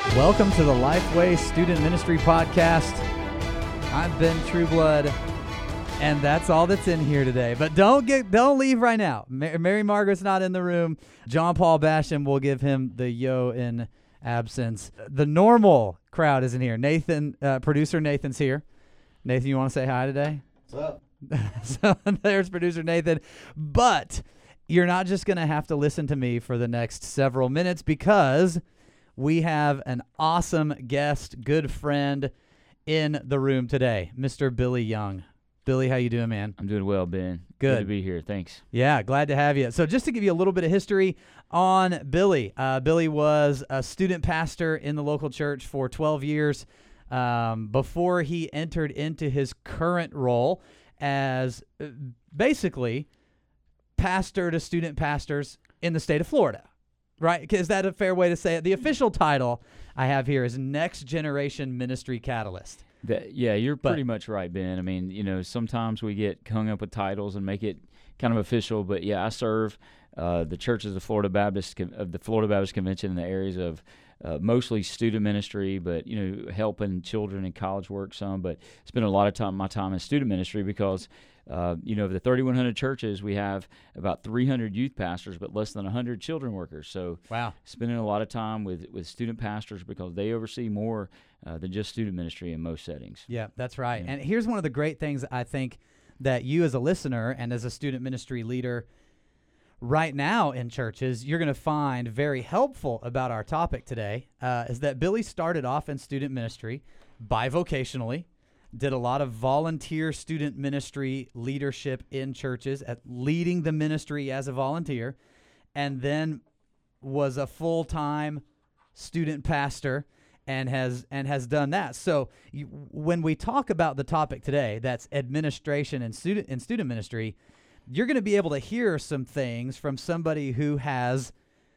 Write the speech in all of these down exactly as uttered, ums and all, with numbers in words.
Welcome to the Lifeway Student Ministry Podcast. I'm Ben Trueblood, and that's all that's in here today. But don't get, don't leave right now. Ma- Mary Margaret's not in the room. John Paul Basham will give him the yo in absence. The normal crowd isn't here. Nathan, uh, producer Nathan's here. Nathan, you want to say hi today? What's up? So there's producer Nathan. But you're not just going to have to listen to me for the next several minutes because we have an awesome guest, good friend in the room today, Mister Billy Young. Billy, how you doing, man? I'm doing well, Ben. Good. Good to be here. Thanks. Yeah, glad to have you. So just to give you a little bit of history on Billy, uh, Billy was a student pastor in the local church for twelve years um, before he entered into his current role as uh, basically pastor to student pastors in the state of Florida. Right? Is that a fair way to say it? The official title I have here is Next Generation Ministry Catalyst. That, yeah, you're But- pretty much right, Ben. I mean, you know, sometimes we get hung up with titles and make it kind of official, but yeah, I serve uh, the churches of Florida Baptist Con- of the Florida Baptist Convention in the areas of uh, mostly student ministry, but you know, helping children in college work some. But spend a lot of time my time in student ministry because Uh, you know, of the thirty-one hundred churches, we have about three hundred youth pastors, but less than one hundred children workers. So Wow. spending a lot of time with, with student pastors because they oversee more uh, than just student ministry in most settings. Yeah, that's right. Yeah. And here's one of the great things I think that you as a listener and as a student ministry leader right now in churches, you're going to find very helpful about our topic today uh, is that Billy started off in student ministry bivocationally, did a lot of volunteer student ministry leadership in churches, at leading the ministry as a volunteer, and then was a full-time student pastor and has and has done that. So you, when we talk about the topic today, that's administration and student in student ministry, you're going to be able to hear some things from somebody who has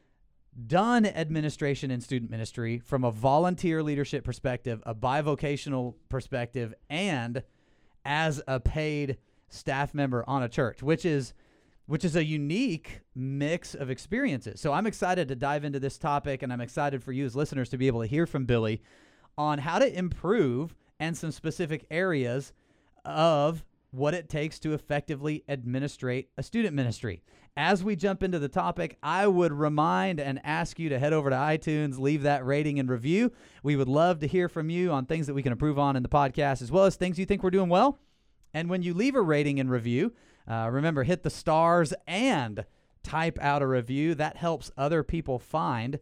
done administration in student ministry from a volunteer leadership perspective, a bivocational perspective, and as a paid staff member on a church, which is which is a unique mix of experiences. So I'm excited to dive into this topic, and I'm excited for you as listeners to be able to hear from Billy on how to improve and some specific areas of what it takes to effectively administrate a student ministry. As we jump into the topic, I would remind and ask you to head over to iTunes, leave that rating and review. We would love to hear from you on things that we can improve on in the podcast, as well as things you think we're doing well. And when you leave a rating and review, uh, remember, hit the stars and type out a review. That helps other people find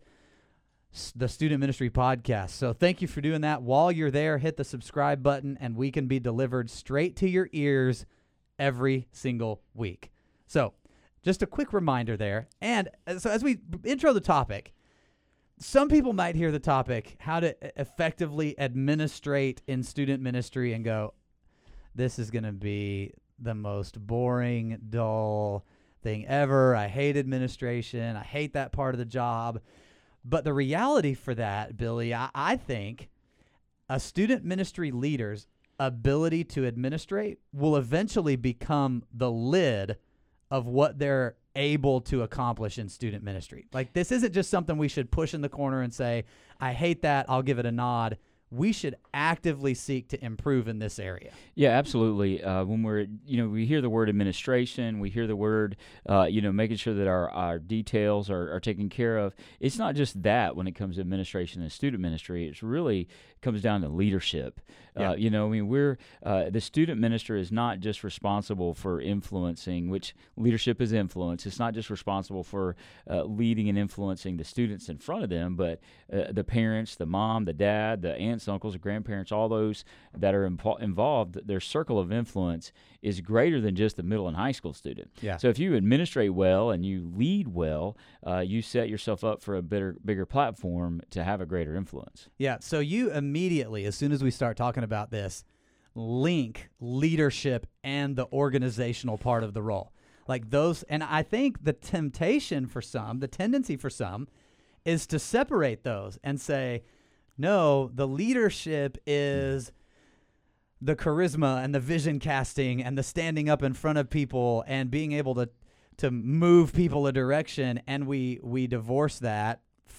s- the Student Ministry Podcast. So thank you for doing that. While you're there, hit the subscribe button, and we can be delivered straight to your ears every single week. So just a quick reminder there. And uh, so as we intro the topic, some people might hear the topic, how to e- effectively administrate in student ministry, and go, this is going to be the most boring, dull thing ever. I hate administration. I hate that part of the job. But the reality for that, Billy, I, I think a student ministry leader's ability to administrate will eventually become the lid of what they're able to accomplish in student ministry. Like, this isn't just something we should push in the corner and say, I hate that, I'll give it a nod. We should actively seek to improve in this area. Yeah, absolutely. Uh, when we're, you know, we hear the word administration, we hear the word, uh, you know, making sure that our, our details are, are taken care of. It's not just that when it comes to administration and student ministry. It's really comes down to leadership. Yeah. Uh, you know, I mean, we're, uh, the student minister is not just responsible for influencing, which leadership is influence. It's not just responsible for uh, leading and influencing the students in front of them, but uh, the parents, the mom, the dad, the aunts, uncles, grandparents, all those that are impo- involved, their circle of influence is greater than just the middle and high school student. Yeah. So if you administrate well and you lead well, uh, you set yourself up for a better, bigger platform to have a greater influence. Yeah, so you immediately, as soon as we start talking about this, link leadership and the organizational part of the role. Like those, and I think the temptation for some, the tendency for some, is to separate those and say, no, the leadership is the charisma and the vision casting and the standing up in front of people and being able to to move people a direction, and we we divorce that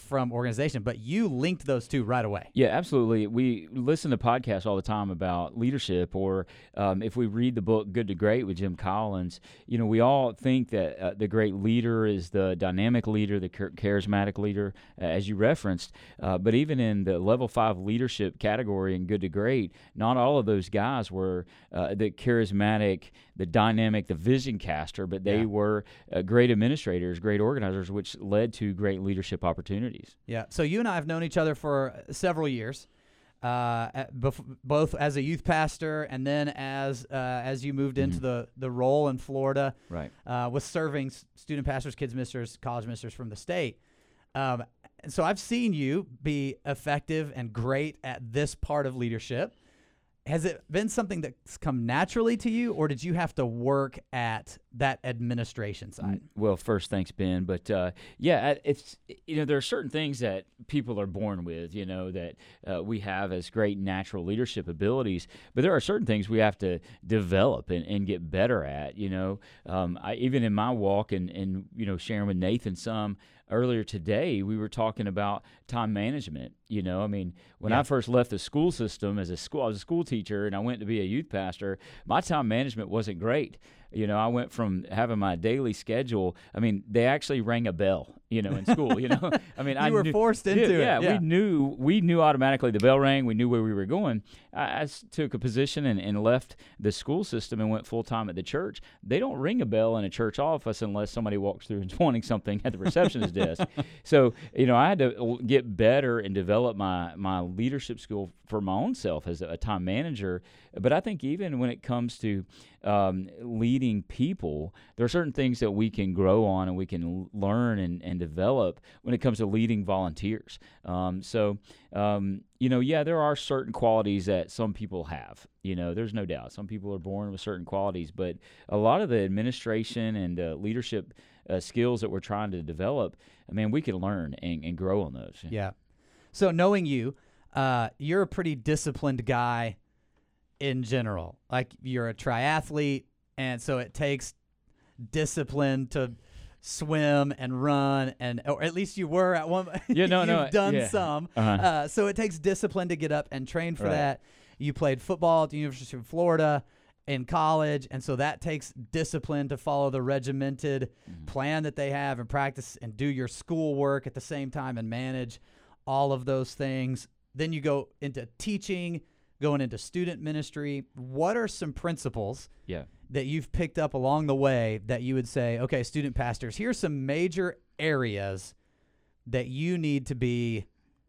from organization, but you linked those two right away. Yeah, absolutely. We listen to podcasts all the time about leadership, or um, if we read the book Good to Great with Jim Collins, you know, we all think that uh, the great leader is the dynamic leader, the char- charismatic leader, uh, as you referenced. Uh, but even in the level five leadership category in Good to Great, not all of those guys were uh, the charismatic, the dynamic, the vision caster, but they Yeah. were uh, great administrators, great organizers, which led to great leadership opportunities. Yeah. So you and I have known each other for several years, uh, at- bef- both as a youth pastor and then as uh, as you moved into Mhm. the the role in Florida, Right. uh, with serving s- student pastors, kids ministers, college ministers from the state. Um, and so I've seen you be effective and great at this part of leadership. Has it been something that's come naturally to you, or did you have to work at that administration side? Mm, Well, first, thanks, Ben. But uh, yeah, I- it's you know there are certain things that people are born with, you know, that uh, we have as great natural leadership abilities. But there are certain things we have to develop and, and get better at. You know, um, I, even in my walk and and you know sharing with Nathan some earlier today, we were talking about time management. You know, I mean, when Yeah. I first left the school system as a school, I was a school teacher, and I went to be a youth pastor. My time management wasn't great. You know, I went from having my daily schedule. I mean, they actually rang a bell, you know, in school. You know, I mean, You I were knew, forced into it, Yeah, yeah. we knew we knew automatically the bell rang. We knew where we were going. I, I s- took a position and, and left the school system and went full time at the church. They don't ring a bell in a church office unless somebody walks through and is wanting something at the receptionist desk. So, you know, I had to l- get better and develop my my leadership skill for my own self as a, a time manager. But I think even when it comes to um, leading people, there are certain things that we can grow on and we can l- learn and, and develop when it comes to leading volunteers. Um, so, um, you know, yeah, there are certain qualities that some people have. You know, there's no doubt. Some people are born with certain qualities, but a lot of the administration and uh, leadership uh, skills that we're trying to develop, I mean, we can learn and, and grow on those. Yeah. So knowing you, uh, you're a pretty disciplined guy in general. Like, you're a triathlete, and so it takes discipline to swim and run, and or at least you were at one. Yeah, no, You've no, done yeah. some. Uh-huh. Uh, so it takes discipline to get up and train for Right. that. You played football at the University of Florida in college, and so that takes discipline to follow the regimented Mhm. plan that they have and practice and do your schoolwork at the same time and manage all of those things. Then you go into teaching, going into student ministry. What are some principles Yeah. that you've picked up along the way that you would say, okay, student pastors, here's some major areas that you need to be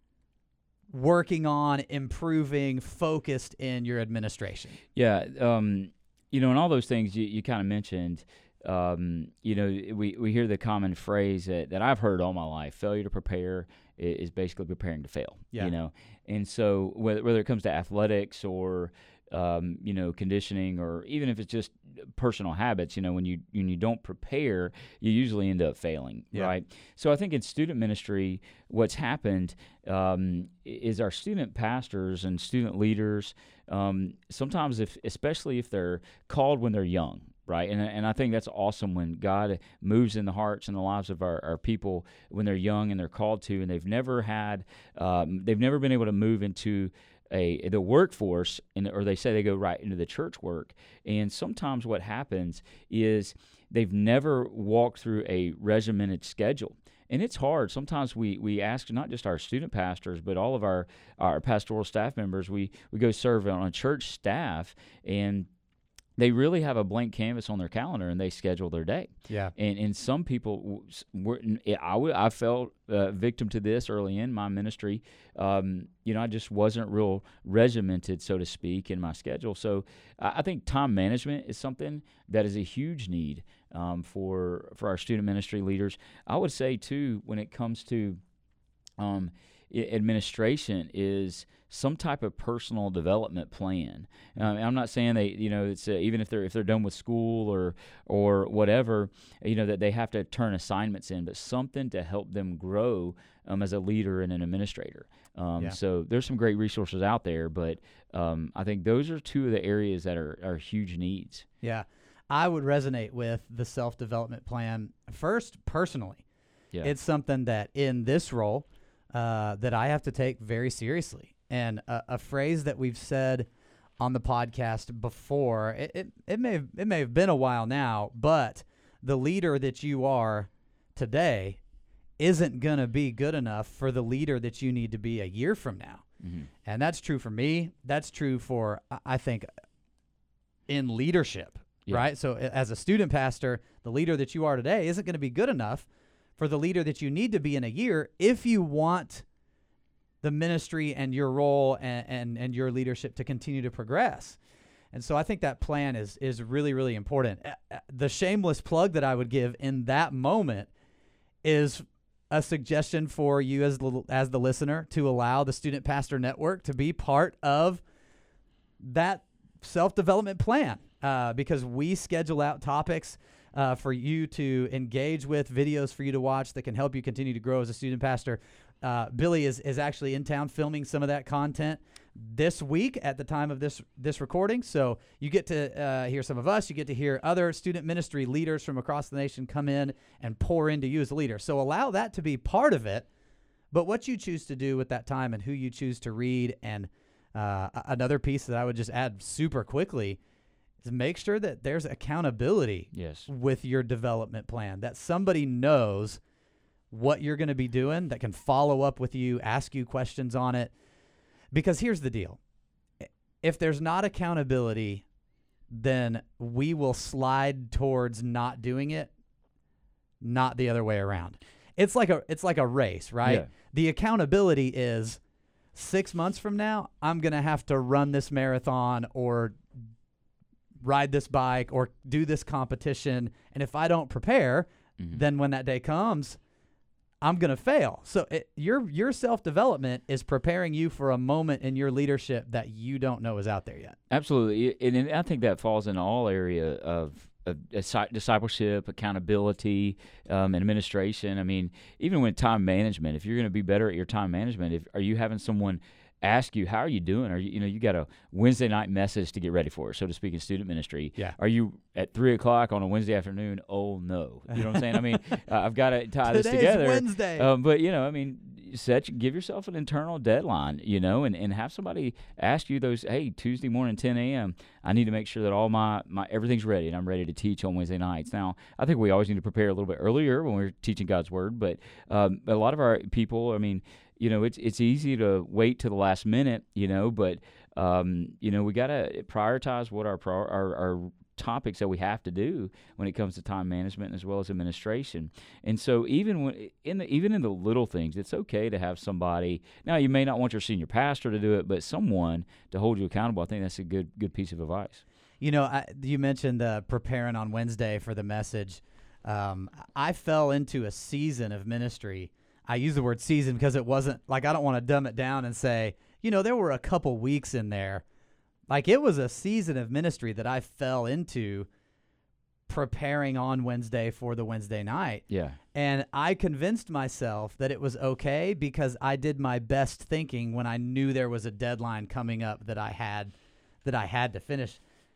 working on, improving, focused in your administration? Yeah, um, you know, and all those things you, you kind of mentioned, um, you know, we, we hear the common phrase that, that I've heard all my life: failure to prepare i- is basically preparing to fail. Yeah. You know, and so whether whether it comes to athletics or um, you know, conditioning, or even if it's just personal habits, you know, when you when you don't prepare, you usually end up failing, Yeah. right? So I think in student ministry, what's happened um, i- is our student pastors and student leaders, um, sometimes, if especially if they're called when they're young, right? And and I think that's awesome when God moves in the hearts and the lives of our, our people when they're young and they're called to, and they've never had, um, they've never been able to move into a the workforce, and or they say they go right into the church work. And sometimes what happens is they've never walked through a regimented schedule. And it's hard. Sometimes we, we ask not just our student pastors, but all of our, our pastoral staff members. We, we go serve on a church staff, and they really have a blank canvas on their calendar, and they schedule their day. Yeah. And and some people, w- s- were, n- I, w- I fell uh, victim to this early in my ministry. Um, you know, I just wasn't real regimented, so to speak, in my schedule. So I, I think time management is something that is a huge need um, for for our student ministry leaders. I would say too, when it comes to um, i- administration, is some type of personal development plan. Um, I'm not saying they, you know, it's uh, even if they're if they're done with school or or whatever, you know, that they have to turn assignments in, but something to help them grow um, as a leader and an administrator. Um, Yeah. So there's some great resources out there, but um, I think those are two of the areas that are, are huge needs. Yeah. I would resonate with the self-development plan first personally. Yeah. It's something that in this role, uh, that I have to take very seriously. And a, a phrase that we've said on the podcast before, it, it, it may have, it may have been a while now, but the leader that you are today isn't going to be good enough for the leader that you need to be a year from now. Mm-hmm. And that's true for me. That's true for, I think, in leadership, yeah. right? So as a student pastor, the leader that you are today isn't going to be good enough for the leader that you need to be in a year if you want the ministry and your role and, and, and your leadership to continue to progress. And so I think that plan is is really, really important. The shameless plug that I would give in that moment is a suggestion for you as the, as the listener to allow the Student Pastor Network to be part of that self-development plan, uh, because we schedule out topics uh, for you to engage with, videos for you to watch that can help you continue to grow as a student pastor. Uh, Billy is, is actually in town filming some of that content this week at the time of this this recording. So you get to uh, hear some of us. You get to hear other student ministry leaders from across the nation come in and pour into you as a leader. So allow that to be part of it. But what you choose to do with that time and who you choose to read, and uh, another piece that I would just add super quickly is make sure that there's accountability yes. with your development plan, that somebody knows what you're going to be doing, that can follow up with you, ask you questions on it. Because here's the deal. If there's not accountability, then we will slide towards not doing it, not the other way around. It's like a it's like a race, right? Yeah. The accountability is six months from now, I'm going to have to run this marathon or ride this bike or do this competition. And if I don't prepare, mm-hmm. then when that day comes, I'm going to fail. So it, your your self-development is preparing you for a moment in your leadership that you don't know is out there yet. Absolutely. And, and I think that falls in all area of, of discipleship, accountability, um, and administration. I mean, even with time management, if you're going to be better at your time management, if are you having someone ask you, how are you doing? Are you, you know, you got a Wednesday night message to get ready for, so to speak, in student ministry. Yeah. Are you at three o'clock on a Wednesday afternoon? Oh no. You know what I'm saying? I mean, uh, I've got to tie Today's this together. Wednesday. Um, but you know, I mean, set, give yourself an internal deadline, you know, and, and have somebody ask you those, hey, Tuesday morning, ten a.m., I need to make sure that all my, my, everything's ready and I'm ready to teach on Wednesday nights. Now, I think we always need to prepare a little bit earlier when we're teaching God's word, but um, a lot of our people, I mean, you know, it's it's easy to wait to the last minute, you know, but, um, you know, we got to prioritize what our, pro- our our topics that we have to do when it comes to time management as well as administration. And so even when in the even in the little things, it's okay to have somebody. Now, you may not want your senior pastor to do it, but someone to hold you accountable. I think that's a good good piece of advice. You know, I, you mentioned uh, preparing on Wednesday for the message. Um, I fell into a season of ministry. I use the word season because it wasn't like, I don't want to dumb it down and say, you know, there were a couple weeks in there. Like, it was a season of ministry that I fell into preparing on Wednesday for the Wednesday night. Yeah. And I convinced myself that it was okay because I did my best thinking when I knew there was a deadline coming up that I had that I had to finish.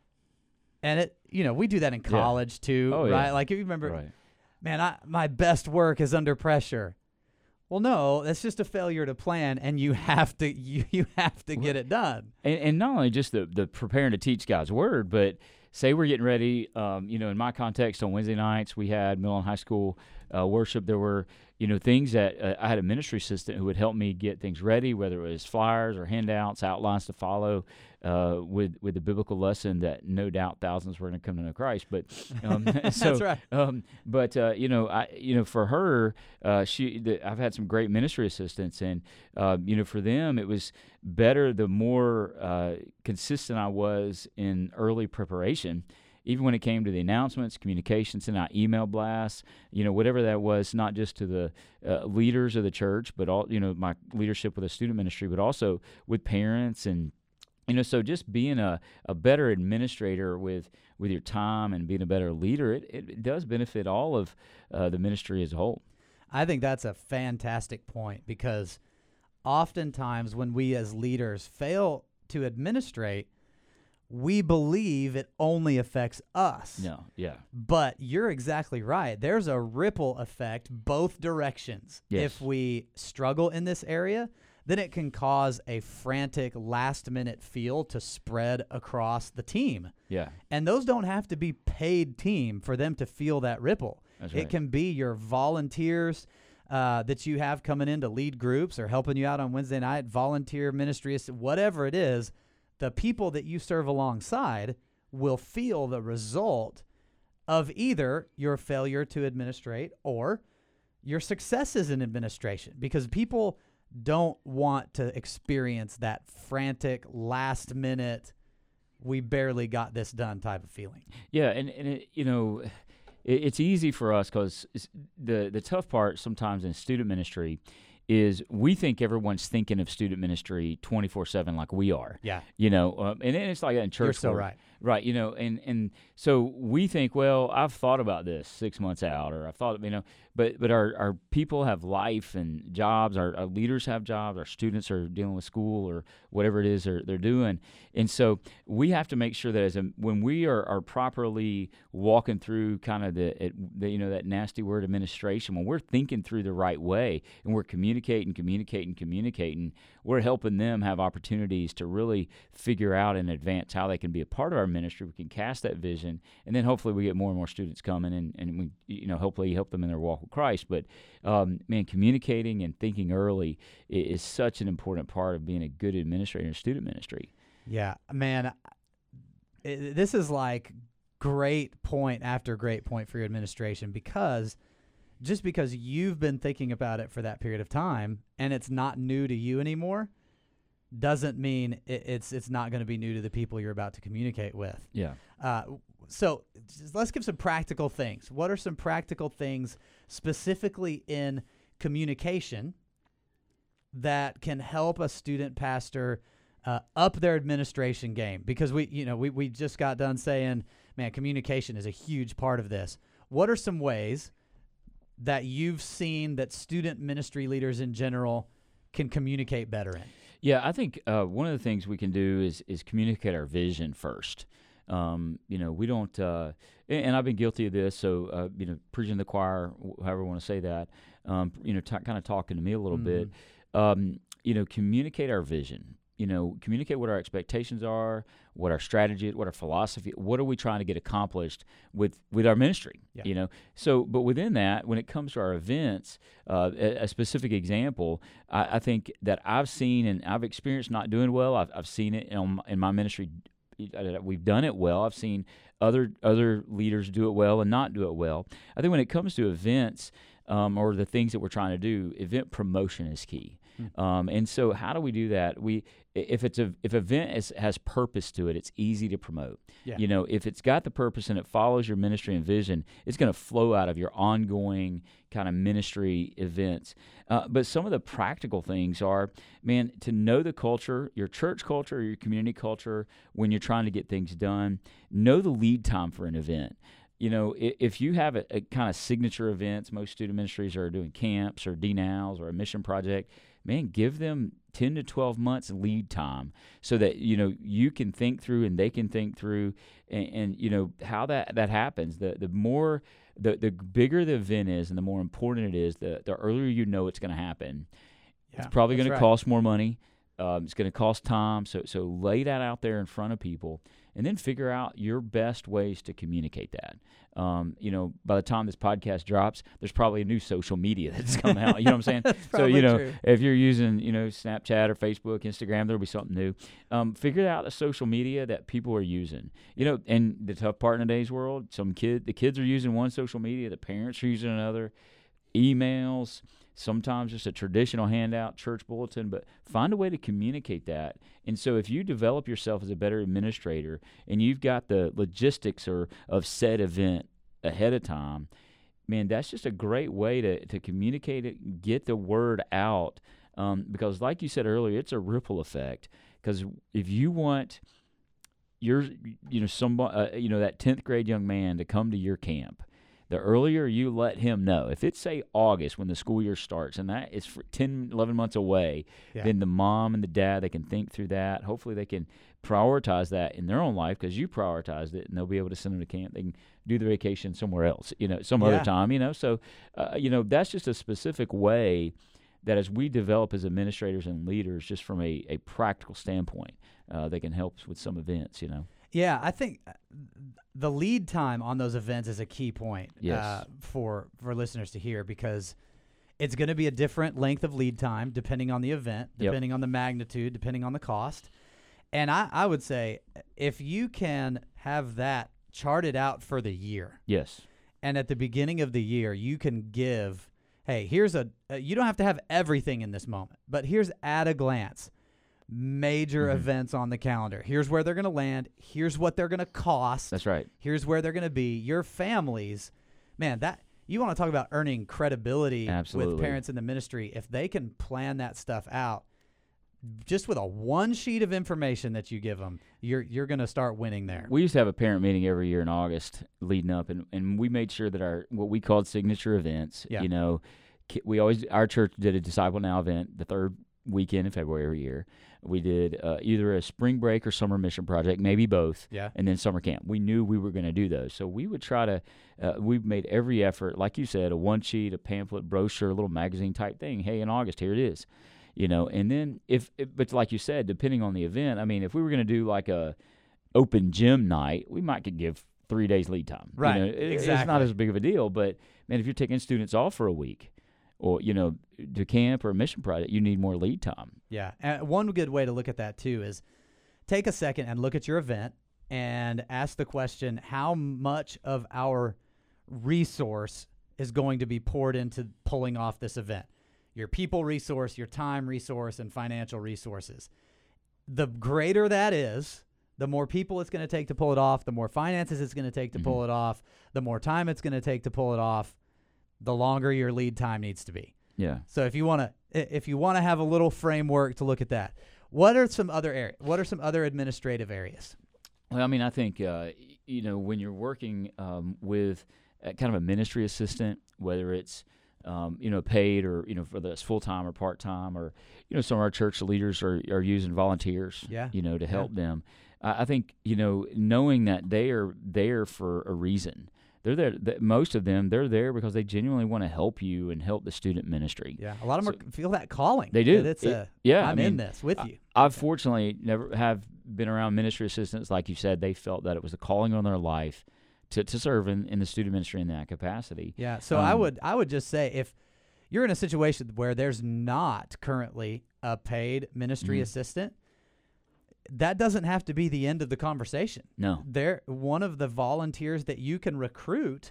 And it, you know, we do that in college yeah. too, oh, right? Yeah. Like, if you remember, right. man, I, my best work is under pressure. Well, no, that's just a failure to plan, and you have to you, you have to get it done. And, and not only just the, the preparing to teach God's word, but say we're getting ready. Um, you know, in my context, on Wednesday nights we had middle and high school uh, worship. There were you know things that uh, I had a ministry assistant who would help me get things ready, whether it was flyers or handouts, outlines to follow uh, with with the biblical lesson that no doubt thousands were going to come to know Christ. But um, so, that's right. Um, but uh, you know, I you know for her, uh, she the, I've had some great ministry assistants, and uh, you know for them it was better the more uh, consistent I was in early preparation. Even when it came to the announcements, communications, and our email blasts, you know, whatever that was, not just to the uh, leaders of the church, but all, you know, my leadership with the student ministry, but also with parents, and you know, so just being a, a better administrator with with your time and being a better leader, it, it does benefit all of uh, the ministry as a whole. I think that's a fantastic point, because oftentimes when we as leaders fail to administrate, we believe it only affects us. No, yeah. But you're exactly right. There's a ripple effect both directions. Yes. If we struggle in this area, then it can cause a frantic last-minute feel to spread across the team. Yeah. And those don't have to be paid team for them to feel that ripple. That's right. It can be your volunteers uh, that you have coming in to lead groups or helping you out on Wednesday night, volunteer ministry, whatever it is. The people that you serve alongside will feel the result of either your failure to administrate or your successes in administration, because people don't want to experience that frantic, last-minute, we barely got this done type of feeling. Yeah, and, and it, you know, it, it's easy for us because the, the tough part sometimes in student ministry is we think everyone's thinking of student ministry twenty-four seven like we are. Yeah. You know, um, and then it's like that in church. You're so work. right. Right, you know, and, and so we think, well, I've thought about this six months out, or I've thought, you know, but but our, our people have life and jobs, our, our leaders have jobs, our students are dealing with school or whatever it is they're, they're doing. And so we have to make sure that as a, when we are, are properly walking through kind of the, it, the, you know, that nasty word administration, when we're thinking through the right way and we're communicating, communicating, communicating, we're helping them have opportunities to really figure out in advance how they can be a part of our ministry. We can cast that vision, and then hopefully we get more and more students coming, and, and we, you know, hopefully help them in their walk with Christ. But um, man, communicating and thinking early is, is such an important part of being a good administrator in student ministry. Yeah, man, it, this is like great point after great point for your administration, because just because you've been thinking about it for that period of time and it's not new to you anymore doesn't mean it, it's it's not going to be new to the people you're about to communicate with. Yeah. Uh, so just let's give some practical things. What are some practical things specifically in communication that can help a student pastor uh, up their administration game? Because we, you know, we, we just got done saying, man, communication is a huge part of this. What are some ways that you've seen that student ministry leaders in general can communicate better in? Yeah, I think uh, one of the things we can do is is communicate our vision first. Um, you know, we don't, uh, and, and I've been guilty of this. So, uh, you know, preaching the choir, however you want to say that. Um, you know, t- kind of talking to me a little Mm-hmm. bit. Um, you know, communicate our vision. You know, communicate what our expectations are, what our strategy is, what our philosophy, what are we trying to get accomplished with, with our ministry, Yeah. you know? So, but within that, when it comes to our events, uh, a, a specific example, I, I think that I've seen and I've experienced not doing well. I've, I've seen it in, in my ministry. We've done it well. I've seen other other leaders do it well and not do it well. I think when it comes to events um, or the things that we're trying to do, event promotion is key. Hmm. Um, and so, how do we do that? We, if it's a if event is, has purpose to it, it's easy to promote. Yeah. You know, if it's got the purpose and it follows your ministry and vision, it's going to flow out of your ongoing kind of ministry events. Uh, but some of the practical things are, man, to know the culture, your church culture, or your community culture, when you're trying to get things done. Know the lead time for an event. You know, if you have a, a kind of signature events, most student ministries are doing camps or D NOWs or a mission project, man, give them ten to twelve months lead time so that, you know, you can think through and they can think through and, and you know, how that, that happens. The the more, the, the bigger the event is and the more important it is, the, the earlier you know it's going to happen. Yeah, it's probably going right. to cost more money. Um, it's going to cost time. So, so lay that out there in front of people. And then figure out your best ways to communicate that. Um, you know, by the time this podcast drops, there's probably a new social media that's come out. You know what I'm saying? So, you know, true. if you're using, you know, Snapchat or Facebook, Instagram, there'll be something new. Um, figure out the social media that people are using. You know, and the tough part in today's world, some kid, the kids are using one social media, the parents are using another, emails, sometimes just a traditional handout, church bulletin, but find a way to communicate that. And so if you develop yourself as a better administrator and you've got the logistics or of said event ahead of time, man, that's just a great way to, to communicate it, get the word out. Um, because like you said earlier, it's a ripple effect. Because if you want your, you know, somebody, uh, you know, that tenth grade young man to come to your camp, The earlier you let him know, if it's, say, August when the school year starts, and that is for ten, eleven months away, Yeah. then the mom and the dad, they can think through that. Hopefully they can prioritize that in their own life because you prioritized it, and they'll be able to send them to camp. They can do the vacation somewhere else, you know, some Yeah. other time, you know. So, uh, you know, that's just a specific way that as we develop as administrators and leaders, just from a, a practical standpoint, uh, they can help with some events, you know. Yeah, I think uh, the lead time on those events is a key point Yes. uh, for for listeners to hear, because it's going to be a different length of lead time depending on the event, Yep. depending on the magnitude, depending on the cost. And I, I would say if you can have that charted out for the year, Yes. and at the beginning of the year you can give, hey, here's a, uh, you don't have to have everything in this moment, but here's at a glance major Mhm. events on the calendar. Here's where they're going to land. Here's what they're going to cost. That's right. Here's where they're going to be. Your families, man, that you want to talk about earning credibility Absolutely. with parents in the ministry. If they can plan that stuff out, just with a one sheet of information that you give them, you're you're going to start winning there. We used to have a parent meeting every year in August leading up, and, and we made sure that our what we called signature events, Yeah. you know, ki- we always, our church did a Disciple Now event the third weekend in February every year. We did uh, either a spring break or summer mission project, maybe both, Yeah. and then summer camp. We knew we were going to do those. So we would try to, uh, we made every effort, like you said, a one sheet, a pamphlet, brochure, a little magazine type thing. Hey, in August, here it is. You know, and then if, but like you said, depending on the event, I mean, if we were going to do like a open gym night, we might could give three days lead time. Right, You know, it- It's exactly. not as big of a deal, but man, if you're taking students off for a week or, you know, to camp or a mission project, you need more lead time. Yeah. And one good way to look at that too is take a second and look at your event and ask the question, how much of our resource is going to be poured into pulling off this event? Your people resource, your time resource, and financial resources. The greater that is, the more people it's going to take to pull it off, the more finances it's going to take to Mhm. pull it off, the more time it's going to take to pull it off, the longer your lead time needs to be. Yeah. So if you want to, if you want to have a little framework to look at that, what are some other areas? What are some other administrative areas? Well, I mean, I think, uh, y- you know, when you're working um, with a, kind of a ministry assistant, whether it's, um, you know, paid or, you know, whether it's full-time or part-time, or, you know, some of our church leaders are, are using volunteers, Yeah. you know, to help them. I, I think, you know, knowing that they are there for a reason. They're there, th- most of them, they're there because they genuinely want to help you and help the student ministry. Yeah, a lot of them So- are, feel that calling. They do. That it's It- a, yeah, I I'm in mean, this with I- you. I've fortunately never have been around ministry assistants. Like you said, they felt that it was a calling on their life to, to serve in, in the student ministry in that capacity. Yeah. So I um, would, I would just say if you're in a situation where there's not currently a paid ministry Mhm. assistant, that doesn't have to be the end of the conversation. No. There, one of the volunteers that you can recruit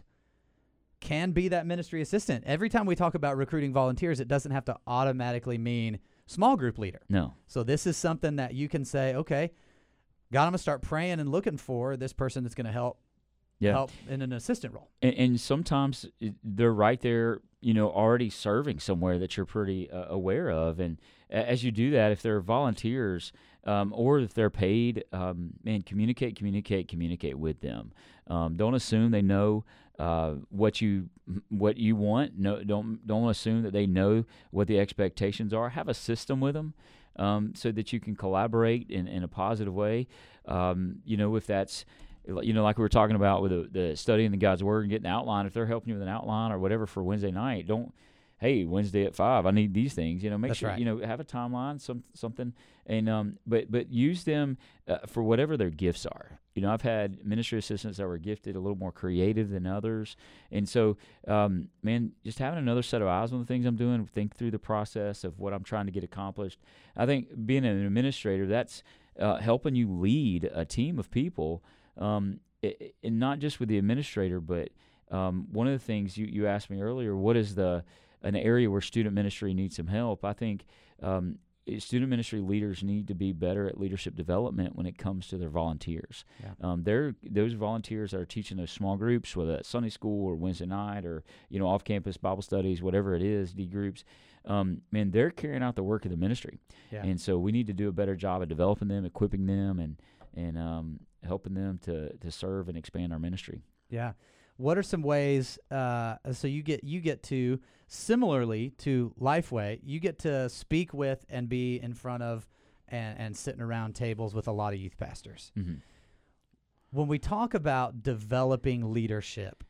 can be that ministry assistant. Every time we talk about recruiting volunteers, it doesn't have to automatically mean small group leader. No. So this is something that you can say, okay, God, I'm gonna start praying and looking for this person that's going to help Yeah. help in an assistant role. And, and sometimes it- they're right there, you know, already serving somewhere that you're pretty uh, aware of. And a- as you do that, if they're volunteers um, or if they're paid, um, man, communicate, communicate, communicate with them. Um, don't assume they know uh, what you what you want. No, don't don't assume that they know what the expectations are. Have a system with them um, so that you can collaborate in, in a positive way. Um, you know, if that's you know, like we were talking about with the, the studying the God's Word and getting an outline, if they're helping you with an outline or whatever for Wednesday night, don't, hey, Wednesday at five, I need these things. You know, make That's sure, right. you know, have a timeline, some something, and um, but but use them uh, for whatever their gifts are. You know, I've had ministry assistants that were gifted a little more creative than others, and so, um, man, just having another set of eyes on the things I'm doing, think through the process of what I'm trying to get accomplished. I think being an administrator, that's uh, helping you lead a team of people. Um, it, and not just with the administrator, but um, one of the things you, you asked me earlier, what is the an area where student ministry needs some help? I think um, student ministry leaders need to be better at leadership development when it comes to their volunteers. Yeah. Um, they're those volunteers that are teaching those small groups, whether that's Sunday school or Wednesday night or you know off-campus Bible studies, whatever it is, D groups. Um, man, they're carrying out the work of the ministry, Yeah. and so we need to do a better job of developing them, equipping them, and and um, helping them to to serve and expand our ministry. Yeah. what are some ways? Uh, so you get you get to similarly to Lifeway, you get to speak with and be in front of and, and sitting around tables with a lot of youth pastors. Mm-hmm. When we talk about developing leadership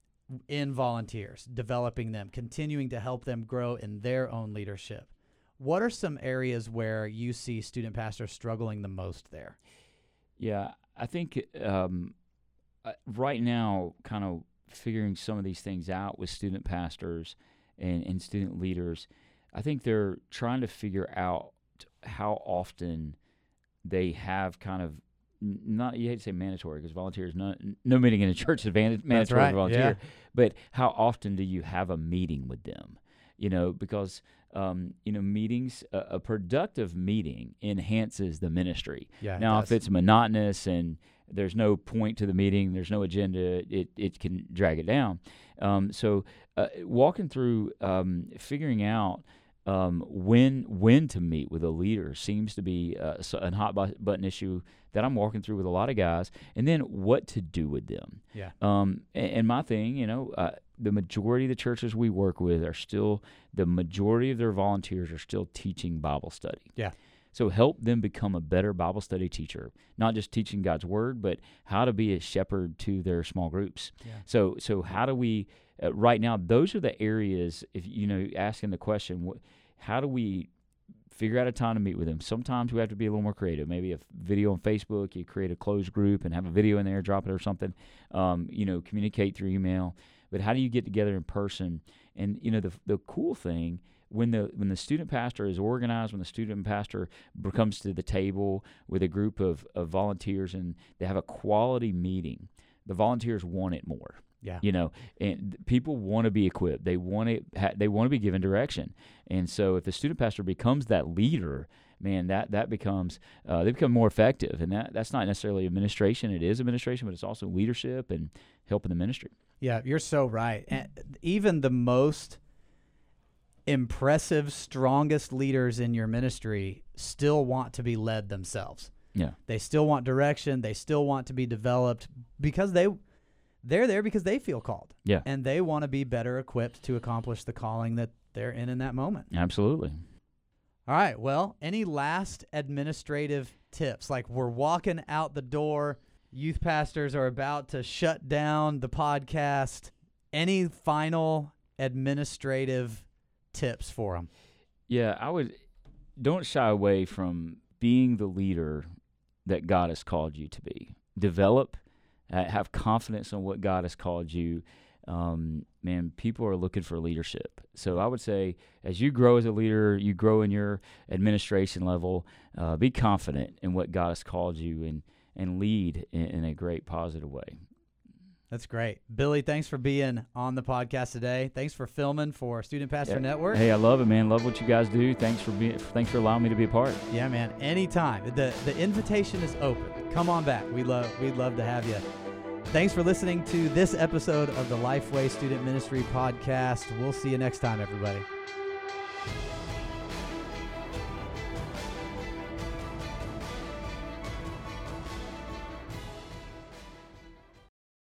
in volunteers, developing them, continuing to help them grow in their own leadership, what are some areas where you see student pastors struggling the most there? Yeah, I think um, uh, right now, kind of figuring some of these things out with student pastors and, and student leaders, I think they're trying to figure out how often they have kind of not, you hate to say mandatory because volunteers, no, no meeting in a church is van- mandatory right, for volunteer, yeah. but how often do you have a meeting with them? You know, because, um, you know, meetings, uh, a productive meeting enhances the ministry. Yeah, now, it if it's monotonous and there's no point to the meeting, there's no agenda, it, it can drag it down. Um, so uh, walking through, um, figuring out um, when when to meet with a leader seems to be uh, a hot button issue that I'm walking through with a lot of guys, and then what to do with them. Yeah. Um, and, and my thing, you know, uh, the majority of the churches we work with are still, the majority of their volunteers are still teaching Bible study. Yeah. So help them become a better Bible study teacher, not just teaching God's word, but how to be a shepherd to their small groups. Yeah. So, so how do we, uh, right now, those are the areas, if you know, asking the question, what, how do we figure out a time to meet with them? Sometimes we have to be a little more creative. Maybe a video on Facebook, you create a closed group and have a video in there, drop it or something, um, you know, communicate through email. But how do you get together in person? And, you know, the the cool thing, when the when the student pastor is organized, when the student pastor comes to the table with a group of, of volunteers and they have a quality meeting, the volunteers want it more. Yeah. You know, and people want to be equipped. They want to ha- they want to be given direction. And so if the student pastor becomes that leader, man, that that becomes uh, they become more effective. And that that's not necessarily administration. It is administration, but it's also leadership and helping the ministry. Yeah, you're so right. And even the most impressive, strongest leaders in your ministry still want to be led themselves. Yeah. They still want direction. They still want to be developed because they they're there because they feel called. Yeah. And they want to be better equipped to accomplish the calling that they're in in that moment. Absolutely. All right. Well, any last administrative tips? Like we're walking out the door, youth pastors are about to shut down the podcast. Any final administrative tips for them? Yeah, I would, don't shy away from being the leader that God has called you to be. Develop, uh, have confidence in what God has called you. Um, man, people are looking for leadership. So I would say as you grow as a leader, you grow in your administration level, uh, be confident in what God has called you and, and lead in, in a great positive way. That's great. Billy, thanks for being on the podcast today. Thanks for filming for Student Pastor Yeah. Network. Hey, I love it, man. Love what you guys do. Thanks for being, thanks for allowing me to be a part. Yeah, man. Anytime. The the invitation is open. Come on back. We love we'd love to have you. Thanks for listening to this episode of the Lifeway Student Ministry Podcast. We'll see you next time, everybody.